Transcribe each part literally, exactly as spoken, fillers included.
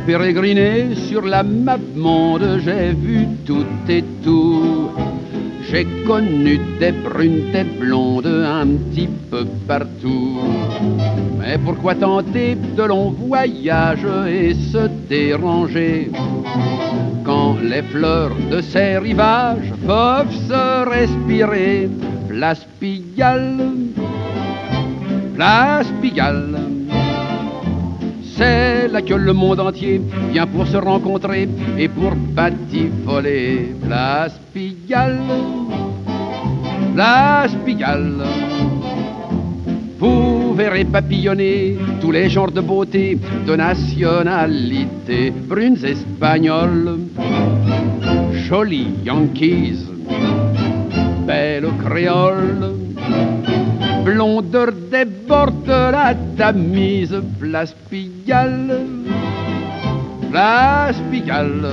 pérégriné sur la map monde, j'ai vu tout et tout. J'ai connu des brunes, des blondes, un petit peu partout. Mais pourquoi tenter de longs voyages et se déranger quand les fleurs de ces rivages peuvent se respirer? Place Pigalle, Place Pigalle, c'est là que le monde entier vient pour se rencontrer et pour batifoler. Place Pigalle, Place Pigalle, vous verrez papillonner tous les genres de beauté, de nationalité, brunes espagnoles, jolies yankees, belles créoles, blondeur déborde la Tamise. Place Pigalle, Place Pigalle,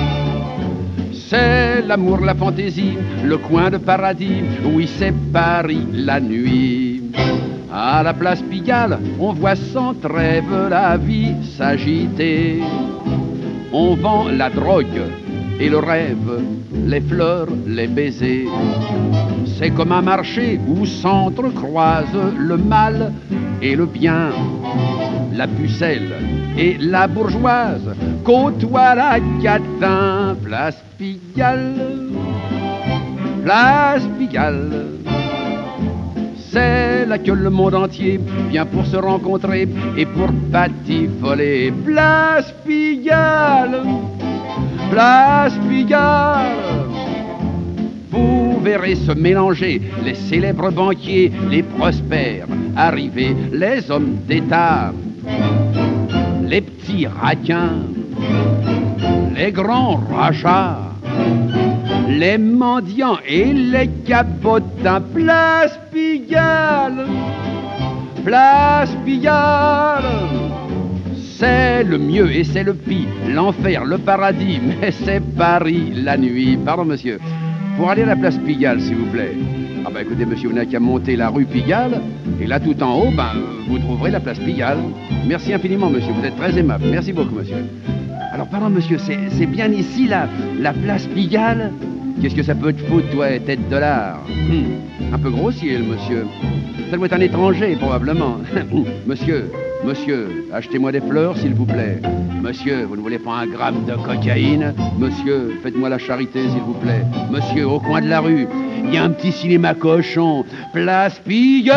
c'est l'amour, la fantaisie, le coin de paradis, oui c'est Paris la nuit. À la Place Pigalle, on voit sans trêve la vie s'agiter. On vend la drogue et le rêve, les fleurs, les baisers. C'est comme un marché où s'entrecroisent le mal et le bien. La pucelle et la bourgeoise côtoient la catin. Place Pigalle, Place Pigalle, c'est là que le monde entier vient pour se rencontrer et pour batifoler. Place Pigalle, Place Pigalle, vous verrez se mélanger les célèbres banquiers, les prospères arrivés, les hommes d'État, les petits raquins, les grands rachats, les mendiants et les capotins. Place Pigalle, Place Pigalle, c'est le mieux et c'est le pis, l'enfer, le paradis, mais c'est Paris la nuit. Pardon monsieur, pour aller à la Place Pigalle s'il vous plaît. Ah bah écoutez monsieur, vous n'avez qu'à monter la rue Pigalle, et là tout en haut, ben, vous trouverez la Place Pigalle. Merci infiniment monsieur, vous êtes très aimable, merci beaucoup monsieur. Alors pardon monsieur, c'est bien ici la, la Place Pigalle? Qu'est-ce que ça peut te foutre toi, tête de lard? hum, Un peu grossier le monsieur. Ça doit être un étranger probablement. Monsieur, monsieur, achetez-moi des fleurs s'il vous plaît. Monsieur, vous ne voulez pas un gramme de cocaïne? Monsieur, faites-moi la charité s'il vous plaît. Monsieur, au coin de la rue, il y a un petit cinéma cochon. Place Pigalle,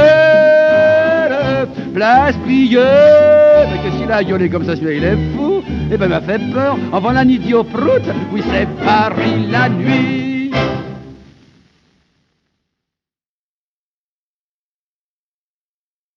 Place Pigalle. Mais qu'est-ce qu'il a gueulé comme ça, celui-là, il est fou? Eh ben, il m'a fait peur. En voilà un idiot prout. Oui, c'est Paris la nuit.